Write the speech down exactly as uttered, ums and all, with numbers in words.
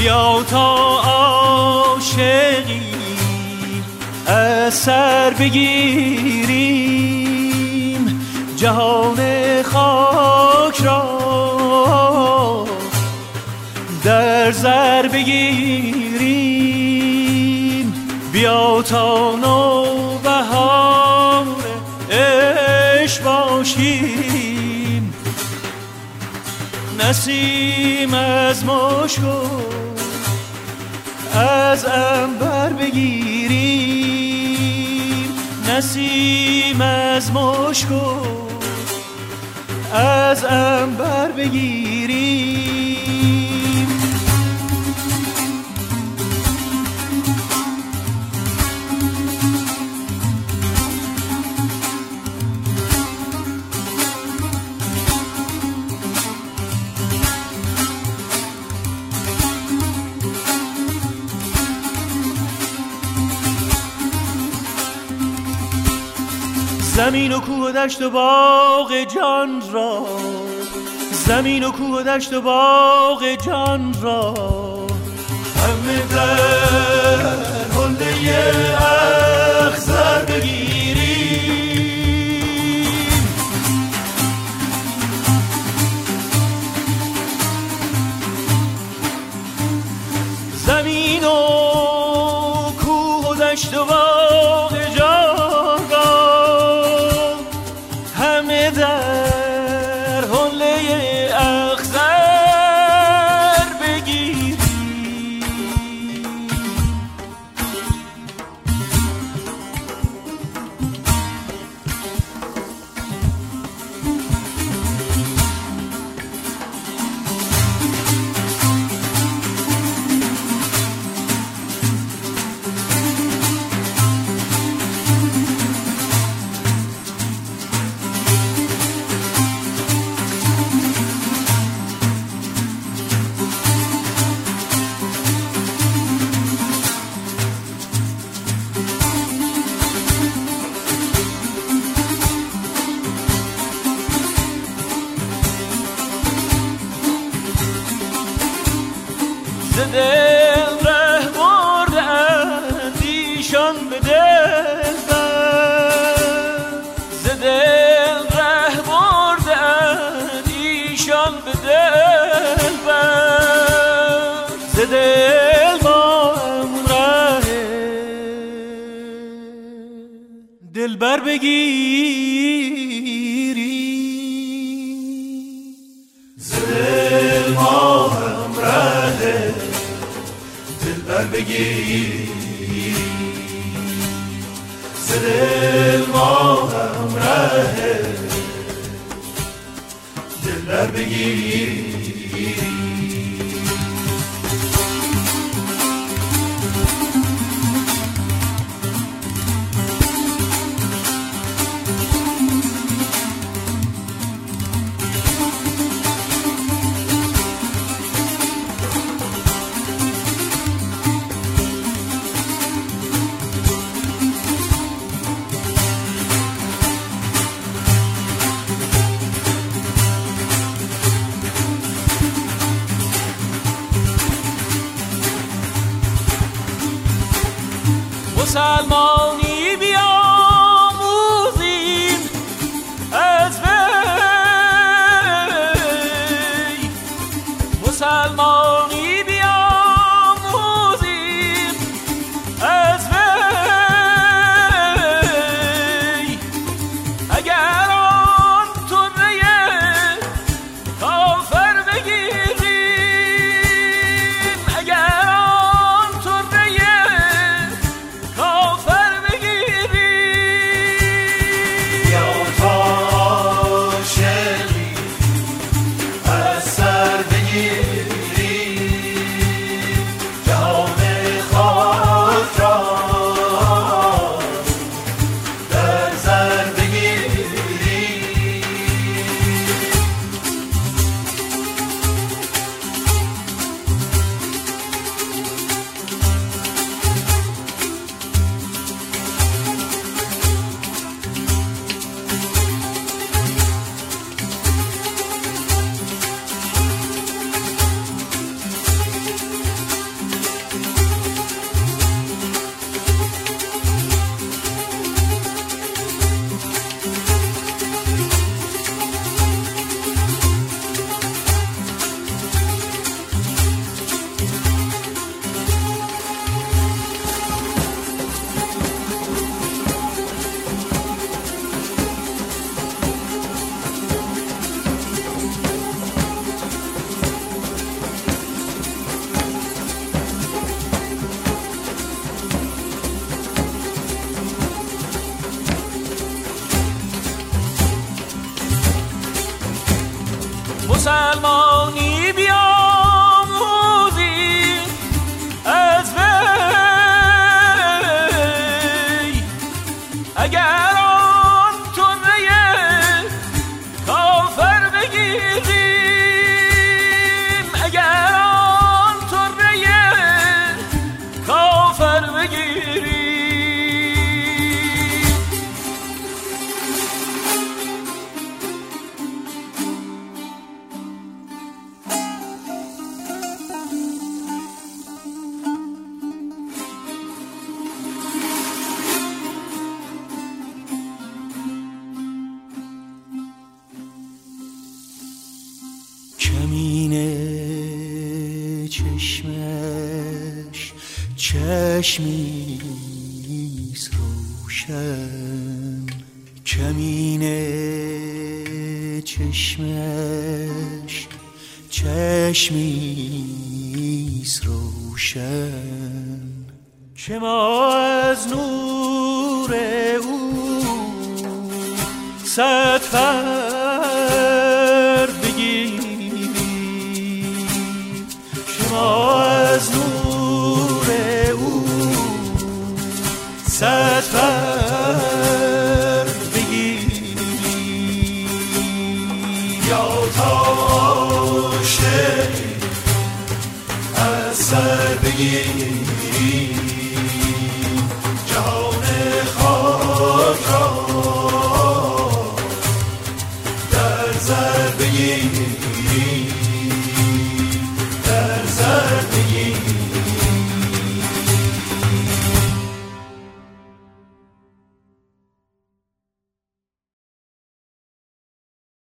بیا تا عاشقی از سر بگیریم جهان خاک را در زر بگیریم. بیا تا نوبهار عشق باشیم، نسیم از مشک از عنبر بگیریم، نسیم از مشک از عنبر بگیریم. زمین و کوه و دشت و باغ جان را، زمین و کوه و دشت و باغ جان را همه در حله اخضر بگیریم. زمین و کوه و دشت و باغ جان در حله اخضر بگیریم. ز دل ره برده اندیشان به دل بر، ز دل ره برده اندیشان به دل بر، ز دل ما همون ره دل بر بگیریم. ز دل ما هم ره دلبر بگیریم، ز دل ما هم ره دلبر بگیریم. مسلمانی بیاموزیم از وی، مسلمانی بیاموزیم از وی. اگر آن طره کافر بگیریم، اگر آن طره کافر مسلمانی بیاموزی از وی، اگر آن تنه کافر بگیریم، اگر آن تنه کافر بگیریم. کمین چشمش چشمیست روشن، کمین چشمش چشمیست روشن، که ما از نور او صد فرد بگیریم، که ما از نور او صد فرد بگیریم. یا تاشته از سر بگیریم، جهان خاک را در زر بگیریم.